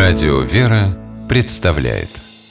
Радио «Вера» представляет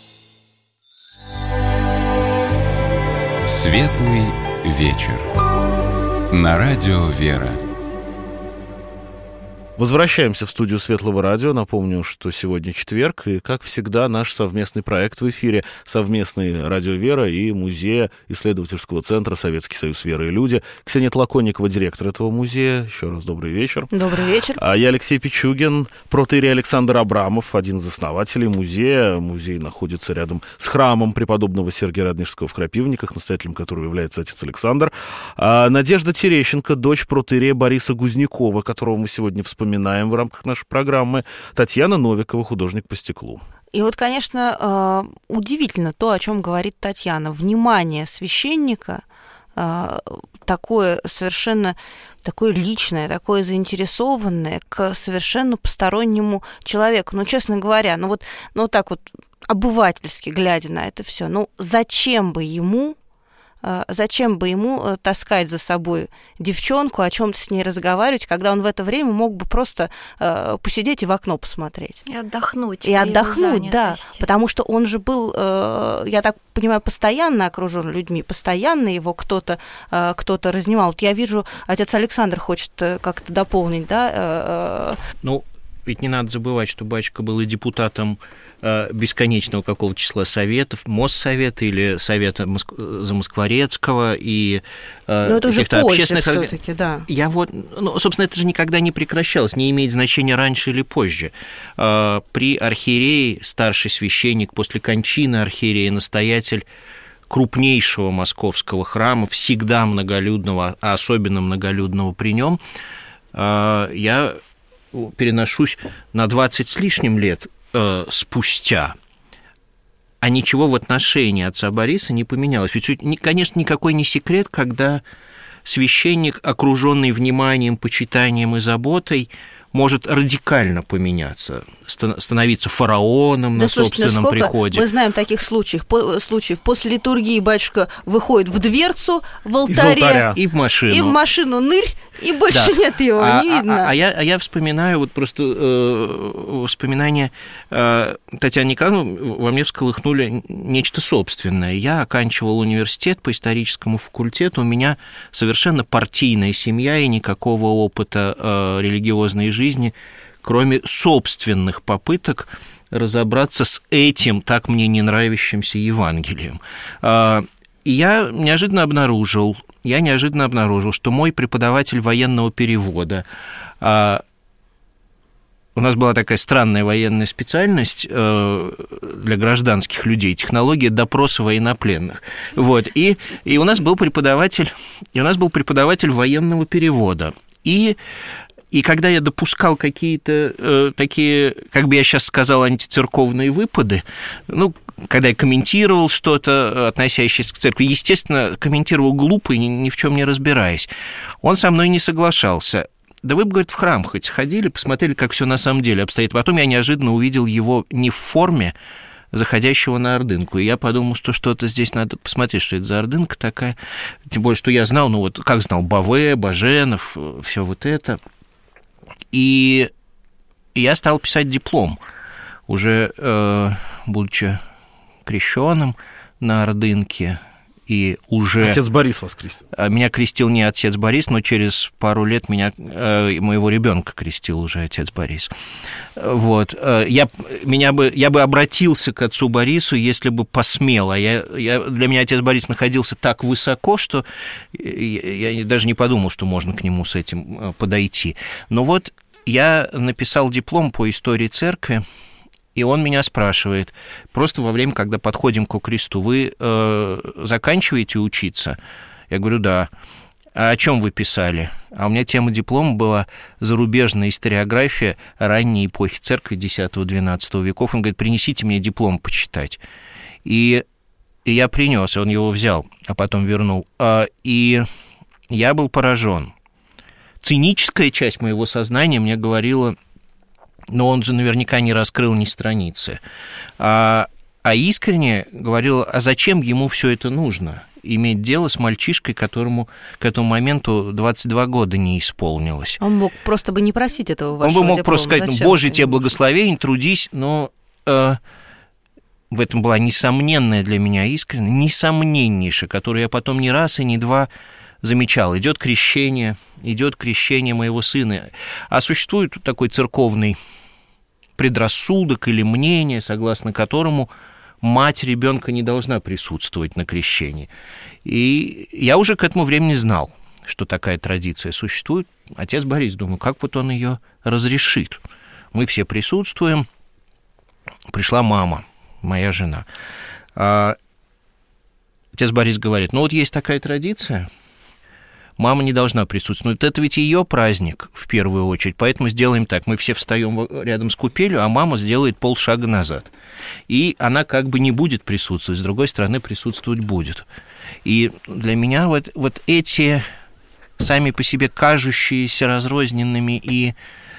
Светлый вечер на Радио «Вера». Возвращаемся в студию Светлого радио. Напомню, что сегодня четверг, и, как всегда, наш совместный проект в эфире, совместный Радио Вера и Музея исследовательского центра «Советский союз. Вера и люди». Ксения Тлаконникова, директор этого музея. Еще раз добрый вечер. Добрый вечер. А я Алексей Пичугин, протоиерей Александр Абрамов, один из основателей музея. Музей находится рядом с храмом преподобного Сергия Радонежского в Крапивниках, настоятелем которого является отец Александр. Надежда Терещенко, дочь протоиерея Бориса Гузнякова, которого мы сегодня вспоминаем в рамках нашей программы, Татьяна Новикова, художник по стеклу. И вот, конечно, удивительно то, о чем говорит Татьяна. Внимание священника такое совершенно такое личное, такое заинтересованное к совершенно постороннему человеку. Ну, честно говоря, вот так вот обывательски глядя на это все, зачем бы ему таскать за собой девчонку, о чем-то с ней разговаривать, когда он в это время мог бы просто посидеть и в окно посмотреть. И отдохнуть. Да. Потому что он же был, я так понимаю, постоянно окружен людьми, постоянно его кто-то разнимал. Вот я вижу, отец Александр хочет как-то дополнить, да? Ведь не надо забывать, что батюшка был и депутатом бесконечного какого числа советов, Моссовета или Совета Замоскворецкого и это уже позже всё-таки, да. Собственно, это же никогда не прекращалось, не имеет значения раньше или позже. При архиерее старший священник, после кончины архиерея настоятель крупнейшего московского храма, всегда многолюдного, а особенно многолюдного при нем, я переношусь на 20 с лишним лет спустя, а ничего в отношении отца Бориса не поменялось. Ведь, конечно, никакой не секрет, когда священник, окруженный вниманием, почитанием и заботой, может радикально поменяться, становиться фараоном на собственном приходе. Мы знаем таких случаев. После литургии батюшка выходит в дверцу в алтаре и в машину нырь, и больше нет его, не видно. Я вспоминаю, просто воспоминания Татьяны Николаевны во мне всколыхнули нечто собственное. Я оканчивал университет по историческому факультету, у меня совершенно партийная семья и никакого опыта религиозной жизни, кроме собственных попыток разобраться с этим так мне не нравящимся Евангелием. И я неожиданно обнаружил, что мой преподаватель военного перевода, у нас была такая странная военная специальность для гражданских людей, технология допроса военнопленных. И у нас был преподаватель военного перевода. И когда я допускал какие-то такие, как бы я сейчас сказал, антицерковные выпады, когда я комментировал что-то, относящееся к церкви, естественно, комментировал глупо и ни в чем не разбираясь, он со мной не соглашался. Да вы бы, говорит, в храм хоть сходили, посмотрели, как все на самом деле обстоит. Потом я неожиданно увидел его не в форме, заходящего на ордынку. И я подумал, что что-то здесь надо посмотреть, что это за ордынка такая. Тем более, что я знал, как знал Баве, Баженов, все вот это. И я стал писать диплом, уже будучи крещенным на ордынке. И уже... Отец Борис вас крестил? Меня крестил не отец Борис, но через пару лет моего ребенка крестил уже отец Борис. Я бы обратился к отцу Борису, если бы посмел. Для меня отец Борис находился так высоко, что я даже не подумал, что можно к нему с этим подойти. Но я написал диплом по истории церкви, и он меня спрашивает, просто во время, когда подходим ко кресту, вы заканчиваете учиться? Я говорю, да. А о чем вы писали? А у меня тема диплома была зарубежная историография ранней эпохи церкви X-XII веков. Он говорит, принесите мне диплом почитать. И я принес, и он его взял, а потом вернул. И я был поражен. Циническая часть моего сознания мне говорила, но он же наверняка не раскрыл ни страницы. А а искренне говорила, а зачем ему все это нужно? Иметь дело с мальчишкой, которому к этому моменту 22 года не исполнилось. Он мог просто бы не просить этого вашего диплома. Он бы мог диплома. просто сказать, зачем Боже, тебе благословение, трудись, но в этом была несомненная для меня искренность, несомненнейшая, которую я потом не раз и не два замечал. Идет крещение моего сына. А существует такой церковный предрассудок или мнение, согласно которому мать ребенка не должна присутствовать на крещении. И я уже к этому времени знал, что такая традиция существует. Отец Борис, думаю, как вот он ее разрешит? Мы все присутствуем. Пришла мама, моя жена. Отец Борис говорит, ну вот есть такая традиция, мама не должна присутствовать. Но это ведь ее праздник в первую очередь, поэтому сделаем так. Мы все встаем рядом с купелью, а мама сделает полшага назад. И она как бы не будет присутствовать, с другой стороны присутствовать будет. И для меня вот эти сами по себе кажущиеся разрозненными и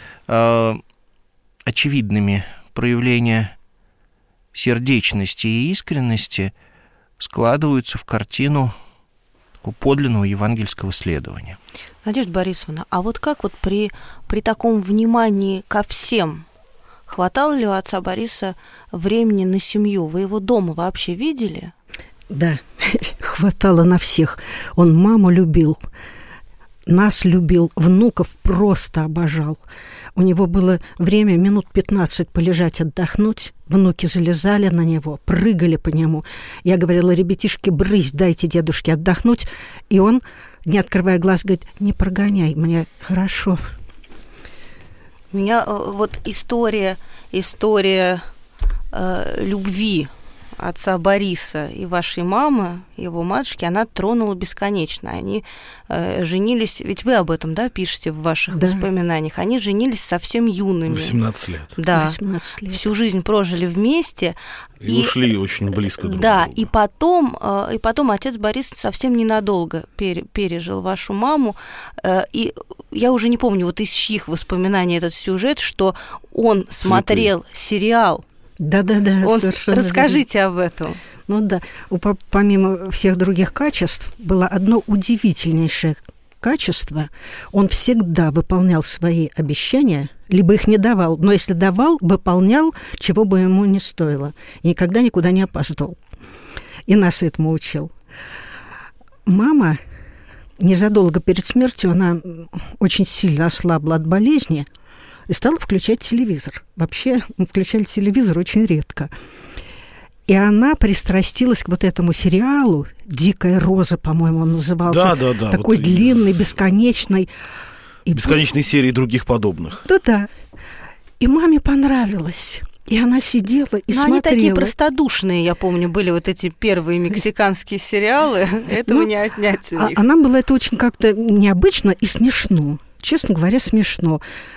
очевидными проявления сердечности и искренности складываются в картину подлинного евангельского следования. Надежда Борисовна, а вот как вот при таком внимании ко всем, хватало ли у отца Бориса времени на семью? Вы его дома вообще видели? Да, хватало на всех. Он маму любил, нас любил, внуков просто обожал. У него было время минут 15 полежать, отдохнуть. Внуки залезали на него, прыгали по нему. Я говорила, ребятишки, брысь, дайте дедушке отдохнуть. И он, не открывая глаз, говорит, не прогоняй, мне хорошо. У меня вот история любви отца Бориса и вашей мамы, его матушки, она тронула бесконечно. Они женились, ведь вы об этом, да, пишете в ваших воспоминаниях, они женились совсем юными. 18 лет. Да, 18 лет. Всю жизнь прожили вместе. И ушли очень близко друг к другу. Да, и потом отец Борис совсем ненадолго пережил вашу маму. И я уже не помню, вот из чьих воспоминаний этот сюжет, что он смотрел сериал. Да, Расскажите об этом. Ну да, помимо всех других качеств, было одно удивительнейшее качество. Он всегда выполнял свои обещания, либо их не давал, но если давал, выполнял, чего бы ему ни стоило. И никогда никуда не опаздывал. И нас этому учил. Мама, незадолго перед смертью, она очень сильно ослабла от болезни, и стала включать телевизор. Вообще, мы включали телевизор очень редко. И она пристрастилась к вот этому сериалу «Дикая роза», по-моему, он назывался. Да. Такой вот длинный, бесконечный. Бесконечной серии других подобных. Да. И маме понравилось. И она сидела и смотрела. Они такие простодушные, я помню, были вот эти первые мексиканские сериалы. Этого не отнять у них. А нам было это очень как-то необычно и смешно. Честно говоря, смешно.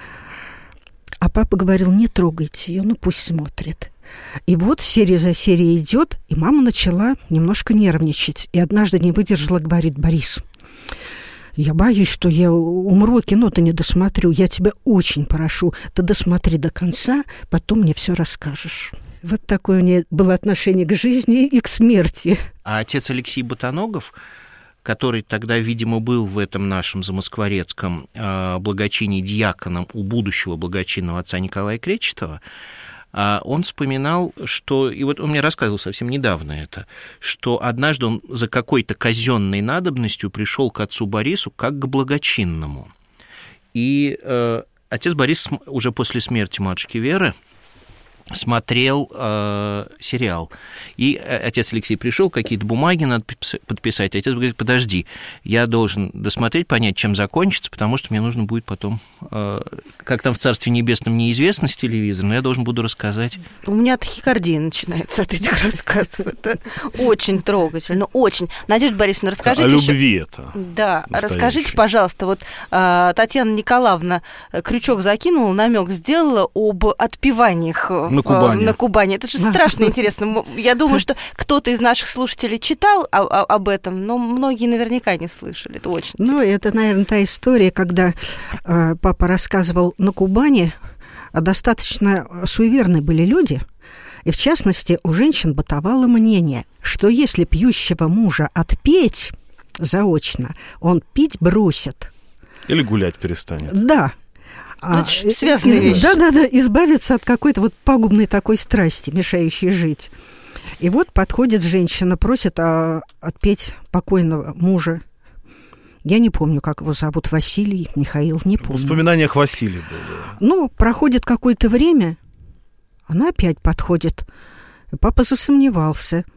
А папа говорил, не трогайте ее, ну пусть смотрит. И вот серия за серией идет, и мама начала немножко нервничать. И однажды не выдержала, говорит, Борис, я боюсь, что я умру, кино-то не досмотрю. Я тебя очень прошу, ты досмотри до конца, потом мне все расскажешь. Вот такое у нее было отношение к жизни и к смерти. А отец Алексей Ботаногов, который тогда, видимо, был в этом нашем замоскворецком благочинии диаконом у будущего благочинного отца Николая Кречетова, он вспоминал, что, и вот он мне рассказывал совсем недавно это, что однажды он за какой-то казенной надобностью пришел к отцу Борису как к благочинному. И отец Борис уже после смерти матушки Веры смотрел сериал. И отец Алексей пришел, какие-то бумаги надо подписать. Отец говорит, подожди, я должен досмотреть, понять, чем закончится, потому что мне нужно будет потом, как там в Царстве Небесном неизвестно с телевизора, но я должен буду рассказать. У меня тахикардия начинается от этих рассказов. Это очень трогательно, очень. Надежда Борисовна, расскажите... О любви это. Да, расскажите, пожалуйста, вот Татьяна Николаевна крючок закинула, намек сделала об отпеваниях на Кубани. Это же страшно интересно. Я думаю, что кто-то из наших слушателей читал об этом, но многие наверняка не слышали. Это очень интересно. Это, наверное, та история, когда папа рассказывал на Кубани достаточно суеверны были люди, и, в частности, у женщин бытовало мнение, что если пьющего мужа отпеть заочно, он пить бросит. Или гулять перестанет. Да. Связанные вещи. Да, избавиться от какой-то вот пагубной такой страсти, мешающей жить. И вот подходит женщина, просит отпеть покойного мужа. Я не помню, как его зовут, Василий, Михаил, не помню. В воспоминаниях Василий был. Ну, проходит какое-то время, она опять подходит. И папа засомневался.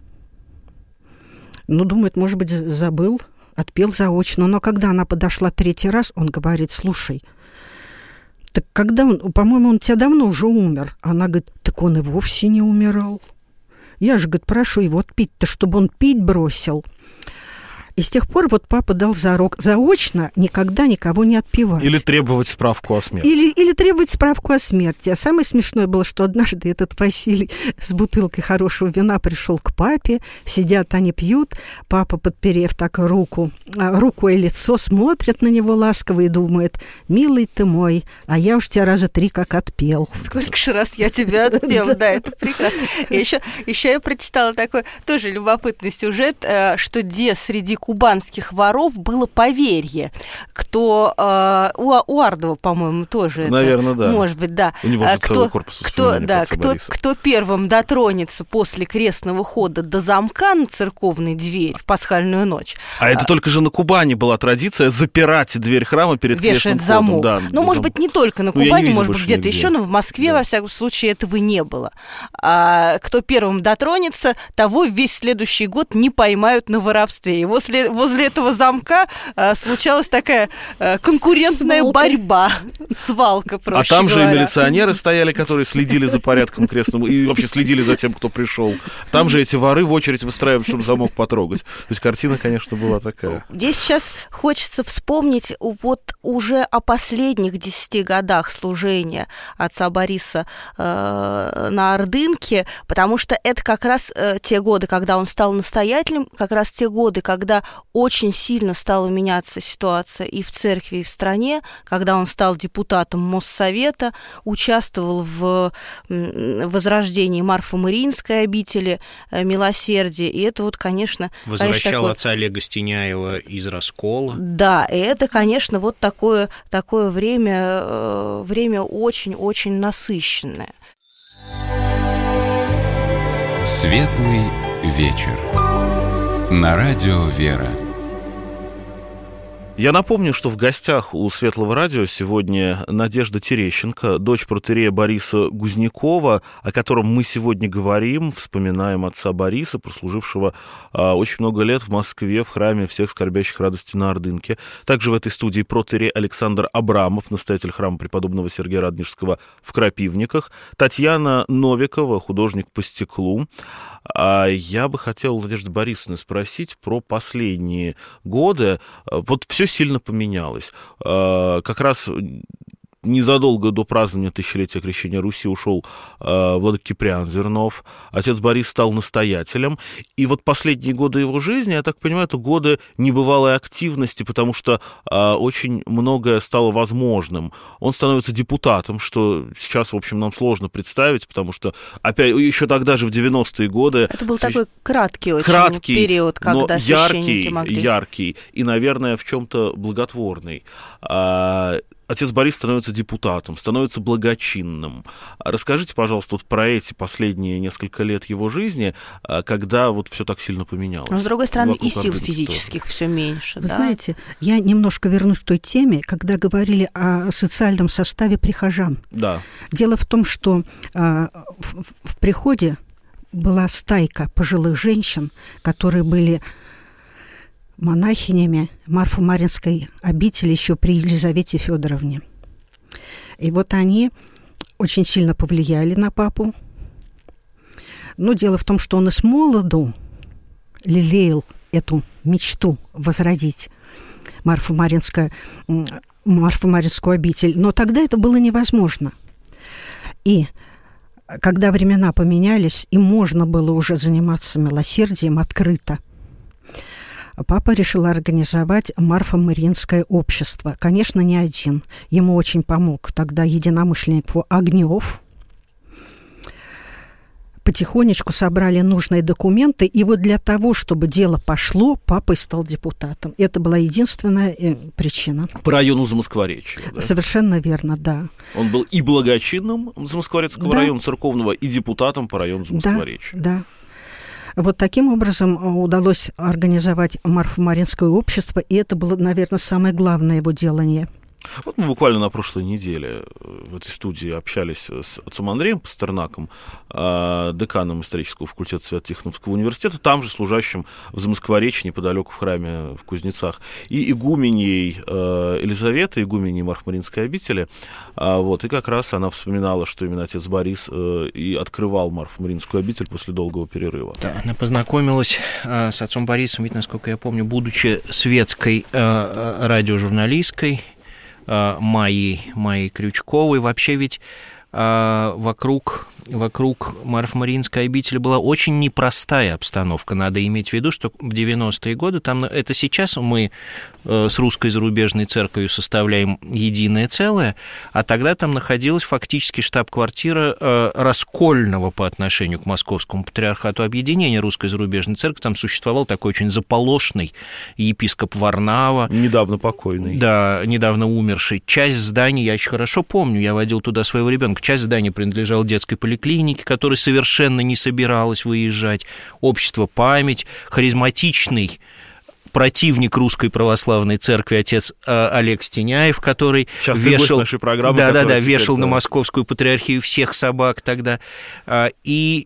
Ну, думает, может быть, забыл, отпел заочно. Но когда она подошла 3-й раз, он говорит: слушай, так когда он, по-моему, он у тебя давно уже умер. Она говорит: так он и вовсе не умирал. Я же, говорит, прошу его отпить-то, чтобы он пить бросил. И с тех пор вот папа дал зарок заочно никогда никого не отпевать. Или требовать справку о смерти. Или требовать справку о смерти. А самое смешное было, что однажды этот Василий с бутылкой хорошего вина пришел к папе, сидят они пьют, папа, подперев так руку и лицо, смотрит на него ласково и думает: милый ты мой, а я уж тебя раза 3 как отпел. Сколько же раз я тебя отпел, да, это прекрасно. Еще я прочитала такой тоже любопытный сюжет, что среди кубанских воров было поверье, кто у Ардова, по-моему, тоже. Наверное, это, да. Может быть, да. У него же целый корпус кто первым дотронется после крестного хода до замка на церковной двери в пасхальную ночь. А это только же на Кубани была традиция запирать дверь храма перед крестным ходом. Замок. Да, ну, может быть, не только на Кубани, может быть, где-то еще, но в Москве, да, во всяком случае, этого не было. А кто первым дотронется, того весь следующий год не поймают на воровстве. И возле этого замка случалась такая конкурентная борьба, свалка, проще А там говоря. же и милиционеры стояли, которые следили за порядком крестным, и вообще следили за тем, кто пришел. Там же эти воры в очередь выстраивались, чтобы замок потрогать. То есть картина, конечно, была такая. Здесь сейчас хочется вспомнить вот уже о последних 10 годах служения отца Бориса на Ордынке, потому что это как раз те годы, когда он стал настоятелем, как раз те годы, когда очень сильно стала меняться ситуация и в церкви, и в стране, когда он стал депутатом Моссовета, участвовал в возрождении Марфо-Мариинской обители Милосердия, и это вот, конечно... Возвращал отца Олега Стеняева из раскола. Да, и это, конечно, вот такое время очень-очень насыщенное. Светлый вечер. На радио «Вера». Я напомню, что в гостях у Светлого радио сегодня Надежда Терещенко, дочь протоиерея Бориса Гузнякова, о котором мы сегодня говорим, вспоминаем отца Бориса, прослужившего очень много лет в Москве в храме всех скорбящих радости на Ордынке. Также в этой студии протоиерей Александр Абрамов, настоятель храма преподобного Сергия Радонежского в Крапивниках, Татьяна Новикова, художник по стеклу. Я бы хотел у Надежды Борисовны спросить про последние годы. Вот все сильно поменялось. Как раз незадолго до празднования тысячелетия крещения Руси ушел владыка Киприан Зернов. Отец Борис стал настоятелем. И вот последние годы его жизни, я так понимаю, это годы небывалой активности, потому что очень многое стало возможным. Он становится депутатом, что сейчас, в общем, нам сложно представить, потому что, опять, еще тогда же, в 90-е годы... Это был такой краткий очень период, когда священники могли... яркий и, наверное, в чем-то благотворный. Отец Борис становится депутатом, становится благочинным. Расскажите, пожалуйста, вот про эти последние несколько лет его жизни, когда вот все так сильно поменялось. Но, с другой стороны, и сил физических все меньше. Вы знаете, я немножко вернусь к той теме, когда говорили о социальном составе прихожан. Да. Дело в том, что в приходе была стайка пожилых женщин, которые были монахинями Марфо-Маринской обители еще при Елизавете Федоровне. И вот они очень сильно повлияли на папу. Но дело в том, что он и с молоду лелеял эту мечту возродить Марфо-Маринскую обитель. Но тогда это было невозможно. И когда времена поменялись, и можно было уже заниматься милосердием открыто, папа решил организовать Марфо-Мариинское общество. Конечно, не один. Ему очень помог тогда единомышленник Огнев. Потихонечку собрали нужные документы, и вот для того, чтобы дело пошло, папа стал депутатом. Это была единственная причина. По району Замоскворечья, да? Совершенно верно, да. Он был и благочинным Замоскворецкого района церковного, и депутатом по району Замоскворечья. Да. Вот таким образом удалось организовать Марфо-Мариинское общество, и это было, наверное, самое главное его делание. Вот мы буквально на прошлой неделе в этой студии общались с отцом Андреем Пастернаком, деканом исторического факультета Свято-Тихоновского университета, там же служащим в Замоскворечье, неподалеку в храме в Кузнецах, и игуменей Елизаветы, игуменей Марфо-Мариинской обители. Вот, и как раз она вспоминала, что именно отец Борис и открывал Марфо-Мариинскую обитель после долгого перерыва. Да, она познакомилась с отцом Борисом, ведь, насколько я помню, будучи светской радиожурналисткой, Майей Крючковой. Вообще ведь вокруг Марфо-Мариинской обители была очень непростая обстановка. Надо иметь в виду, что в 90-е годы, там, это сейчас мы с русской зарубежной церковью составляем единое целое, а тогда там находилась фактически штаб-квартира раскольного по отношению к Московскому патриархату объединения русской зарубежной церкви. Там существовал такой очень заполошный епископ Варнава. Недавно покойный. Да, недавно умерший. Часть зданий, я очень хорошо помню, я водил туда своего ребенка, часть здания принадлежала детской поликлинике, которая совершенно не собиралась выезжать. Общество «Память», харизматичный противник Русской Православной Церкви отец Олег Стеняев, который вешал, нашей программы, вешал на Московскую Патриархию всех собак тогда. И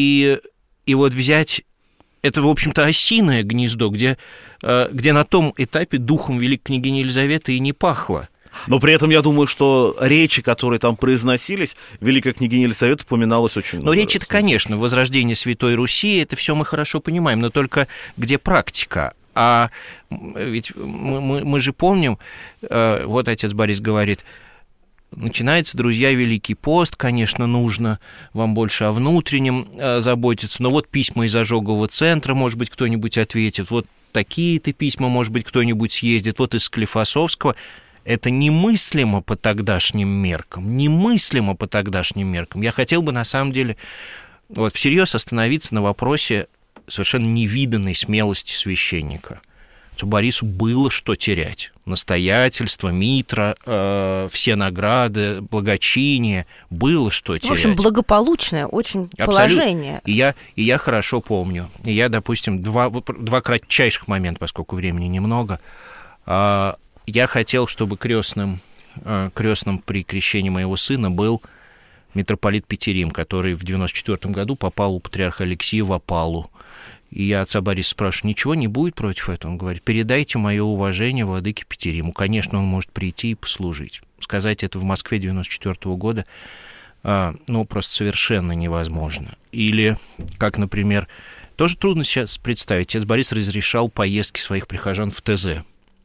вот взять это, в общем-то, осиное гнездо, где на том этапе духом великой княгини Елизаветы и не пахло. Но при этом я думаю, что речи, которые там произносились, великая княгиня Елизавета упоминалась очень много. Но речи-то, конечно, возрождение Святой Руси, это все мы хорошо понимаем, но только где практика? А ведь мы же помним, вот отец Борис говорит, начинается, друзья, Великий пост, конечно, нужно вам больше о внутреннем заботиться, но вот письма из ожогового центра, может быть, кто-нибудь ответит, вот такие-то письма, может быть, кто-нибудь съездит, вот из Склифосовского. Это немыслимо по тогдашним меркам, немыслимо по тогдашним меркам. Я хотел бы, на самом деле, вот всерьез остановиться на вопросе совершенно невиданной смелости священника. Отцу Борису было что терять. Настоятельство, митра, все награды, благочиние, было что терять. В общем, благополучное очень положение. И я хорошо помню. И я, допустим, два кратчайших момента, поскольку времени немного, я хотел, чтобы крестным при крещении моего сына был митрополит Петерим, который в 94 году попал у патриарха Алексия в опалу. И я отца Бориса спрашиваю, ничего не будет против этого? Он говорит, передайте мое уважение владыке Петериму. Конечно, он может прийти и послужить. Сказать это в Москве 94 года, просто совершенно невозможно. Или, как, например, тоже трудно сейчас представить, отец Борис разрешал поездки своих прихожан в ТЗ,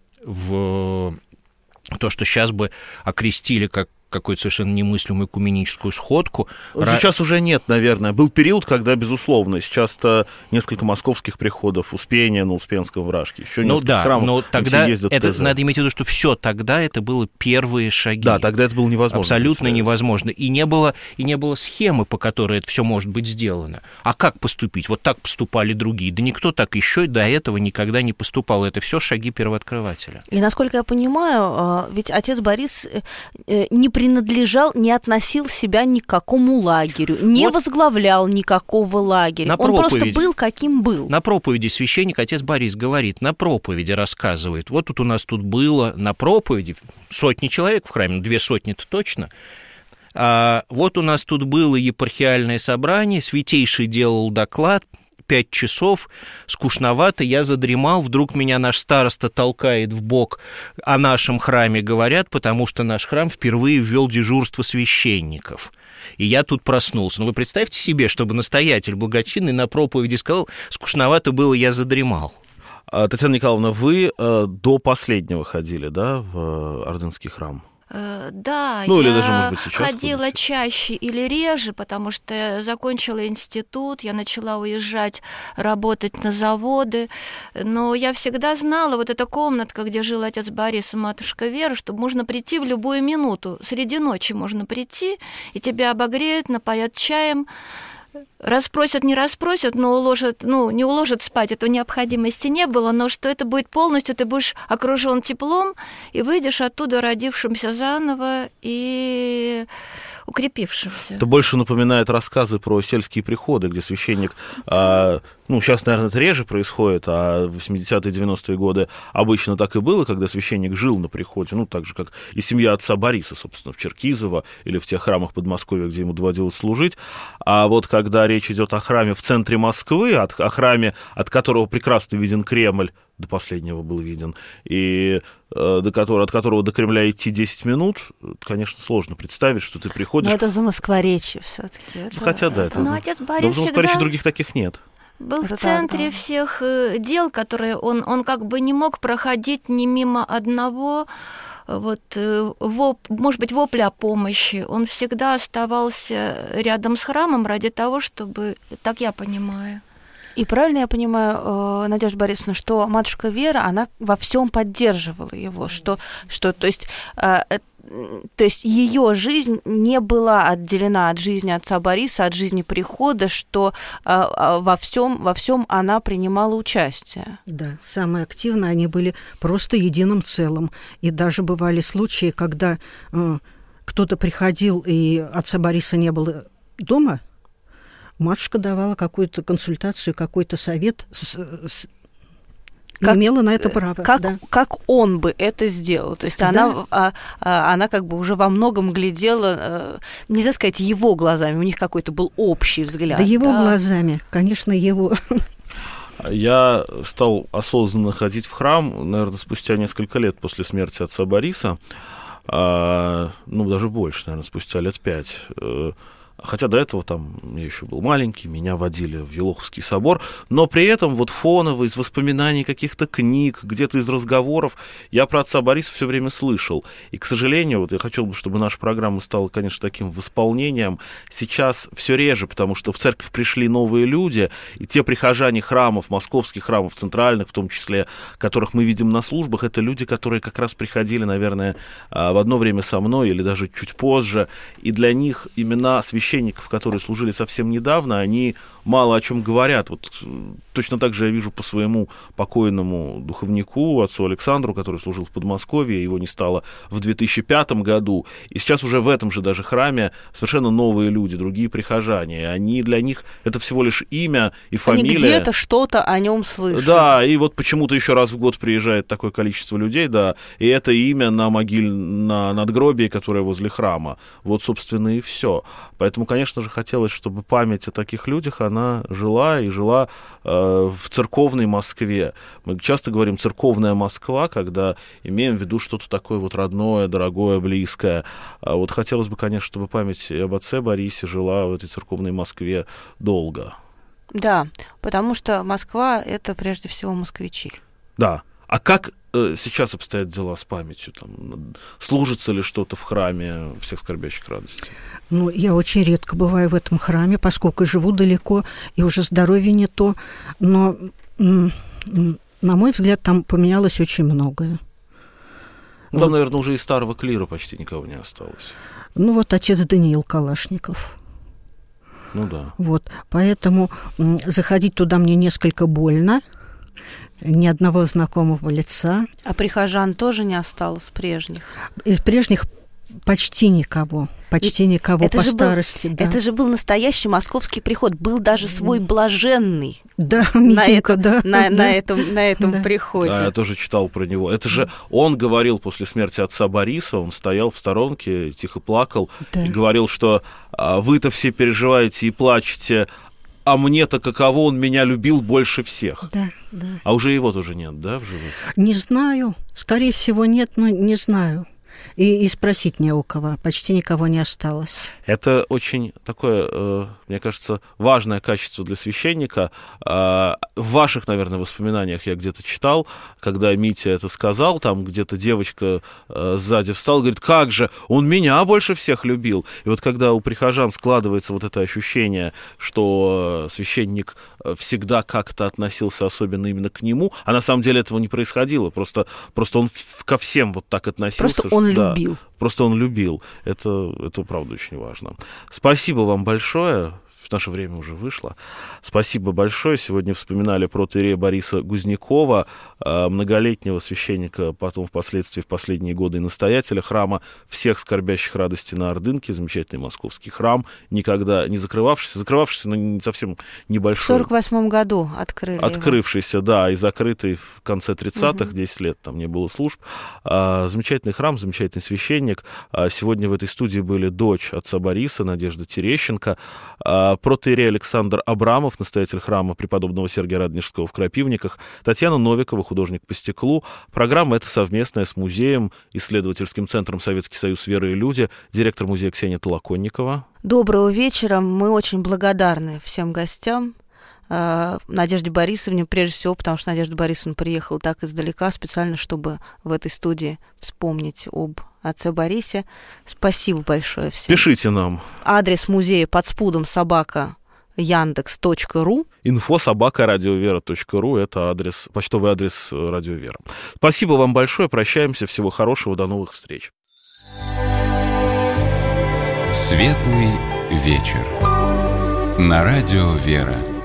в то, что сейчас бы окрестили как какую-то совершенно немыслимую экуменическую сходку. Сейчас уже нет, наверное. Был период, когда, безусловно, сейчас-то несколько московских приходов, Успения на Успенском Вражке, еще несколько храмов, но тогда ездят это, в ТЗ. Надо иметь в виду, что все тогда это было первые шаги. Да, тогда это было невозможно. Абсолютно невозможно. И не было схемы, по которой это все может быть сделано. А как поступить? Вот так поступали другие. Да никто так еще и до этого никогда не поступал. Это все шаги первооткрывателя. И, насколько я понимаю, ведь отец Борис не принадлежал, не относил себя ни к какому лагерю, не возглавлял никакого лагеря. Он просто был, каким был. На проповеди священник отец Борис говорит, на проповеди рассказывает. Вот тут у нас тут было на проповеди сотни человек в храме, 200-то точно. Вот у нас тут было епархиальное собрание, святейший делал доклад, 5 часов, скучновато, я задремал, вдруг меня наш староста толкает в бок, о нашем храме говорят, потому что наш храм впервые ввел дежурство священников. И я тут проснулся. Но вы представьте себе, чтобы настоятель благочинный на проповеди сказал, скучновато было, я задремал. Татьяна Николаевна, вы до последнего ходили, да, в Ордынский храм? Да, Ну, или я даже, может быть, сейчас ходила ходите. чаще или реже, потому что я закончила институт, я начала уезжать, работать на заводы, но я всегда знала, вот эта комнатка, где жил отец Борис и матушка Вера, что можно прийти в любую минуту, среди ночи можно прийти, и тебя обогреют, напоят чаем, расспросят, не расспросят, но уложат, не уложат спать, этого необходимости не было, но что это будет полностью, ты будешь окружен теплом и выйдешь оттуда родившимся заново и укрепившимся. Это больше напоминает рассказы про сельские приходы, где священник, сейчас, наверное, это реже происходит, а в 80-е, 90-е годы обычно так и было, когда священник жил на приходе, так же, как и семья отца Бориса, собственно, в Черкизово или в тех храмах Подмосковья, где ему доводилось служить. А вот когда речь идет о храме в центре Москвы, о храме, от которого прекрасно виден Кремль, до последнего был виден, и от которого до Кремля идти 10 минут, конечно, сложно представить, что ты приходишь... Но это за Москворечье все-таки. Хотя, да, это... Но отец Борис в Москворечье всегда... других таких нет. Был Это в центре всех дел, которые он как бы не мог проходить ни мимо одного, может быть, вопля о помощи. Он всегда оставался рядом с храмом ради того, чтобы... Так я понимаю. И правильно я понимаю, Надежда Борисовна, что матушка Вера, она во всем поддерживала его, что то есть ее жизнь не была отделена от жизни отца Бориса, от жизни прихода, что во всем она принимала участие. Да, самые активные они были просто единым целым. И даже бывали случаи, когда кто-то приходил, и отца Бориса не было дома, матушка давала какую-то консультацию, какой-то совет, имела на это право. Как он бы это сделал? То есть она как бы уже во многом глядела, нельзя сказать, его глазами, у них какой-то был общий взгляд. Да его глазами, конечно, его... Я стал осознанно ходить в храм, наверное, спустя несколько лет после смерти отца Бориса, даже больше, наверное, спустя лет 5. Хотя до этого я еще был маленький, меня водили в Елоховский собор, но при этом фоново из воспоминаний каких-то книг, где-то из разговоров я про отца Бориса все время слышал. И, к сожалению, я хотел бы, чтобы наша программа стала, конечно, таким восполнением. Сейчас все реже, потому что в церковь пришли новые люди, и те прихожане храмов, московских храмов, центральных в том числе, которых мы видим на службах, это люди, которые как раз приходили, наверное, в одно время со мной или даже чуть позже, и для них имена священников, которые служили совсем недавно, они мало о чем говорят. Точно так же я вижу по своему покойному духовнику, отцу Александру, который служил в Подмосковье, его не стало в 2005 году, и сейчас уже в этом же даже храме совершенно новые люди, другие прихожане. Они для них это всего лишь имя и фамилия. Они где-то что-то о нем слышали. Да, и почему-то еще раз в год приезжает такое количество людей, да, и это имя на надгробии, которое возле храма. Собственно, и все. Поэтому, конечно же, хотелось, чтобы память о таких людях, она жила в церковной Москве. Мы часто говорим «церковная Москва», когда имеем в виду что-то такое родное, дорогое, близкое. Хотелось бы, конечно, чтобы память об отце Борисе жила в этой церковной Москве долго. Да, потому что Москва — это прежде всего москвичи. Да. А как сейчас обстоят дела с памятью? Служится ли что-то в храме всех скорбящих радостей? Я очень редко бываю в этом храме, поскольку живу далеко, и уже здоровье не то. Но, на мой взгляд, там поменялось очень многое. Там, наверное, уже из старого клира почти никого не осталось. Отец Даниил Калашников. Да. Поэтому заходить туда мне несколько больно. Ни одного знакомого лица. А прихожан тоже не осталось прежних? Из прежних почти никого. Почти никого по старости. Да. Это же был настоящий московский приход. Был даже свой блаженный. Да, Митенька, да. На этом приходе. Да, я тоже читал про него. Это же он говорил после смерти отца Бориса, он стоял в сторонке, тихо плакал, и говорил, что вы-то все переживаете и плачете, а мне-то каково, он меня любил больше всех. Да. А уже его тоже нет, да, в живых? Не знаю. Скорее всего, нет, но не знаю. и спросить не у кого. Почти никого не осталось. Это очень такое, мне кажется, важное качество для священника. В ваших, наверное, воспоминаниях я где-то читал, когда Митя это сказал, там где-то девочка сзади встала, говорит, как же, он меня больше всех любил. И вот когда у прихожан складывается вот это ощущение, что священник всегда как-то относился особенно именно к нему, а на самом деле этого не происходило, просто он ко всем вот так относился. Просто он любил. Просто он любил. Это правда очень важно. Спасибо вам большое. Наше время уже вышло. Спасибо большое. Сегодня вспоминали протоиерея Бориса Гузнякова, многолетнего священника, потом впоследствии в последние годы и настоятеля храма всех скорбящих радости на Ордынке, замечательный московский храм, никогда не закрывавшийся, но не совсем небольшой. В 1948 году открывшийся, да, и закрытый в конце 30-х, 10 лет там не было служб. Замечательный храм, замечательный священник. Сегодня в этой студии были дочь отца Бориса, Надежда Терещенко, протоиерей Александр Абрамов, настоятель храма преподобного Сергия Радонежского в Крапивниках, Татьяна Новикова, художник по стеклу. Программа эта совместная с музеем, исследовательским центром «Советский союз. Вера и люди», директор музея Ксения Толоконникова. Доброго вечера. Мы очень благодарны всем гостям. Надежде Борисовне, прежде всего, потому что Надежда Борисовна приехала так издалека специально, чтобы в этой студии вспомнить об отце Борисе. Спасибо большое всем. Пишите нам. Адрес музея под спудом @yandex.ru. info@radiovera.ru — это почтовый адрес Радио Вера. Спасибо вам большое. Прощаемся. Всего хорошего. До новых встреч. Светлый вечер. На Радио Вера.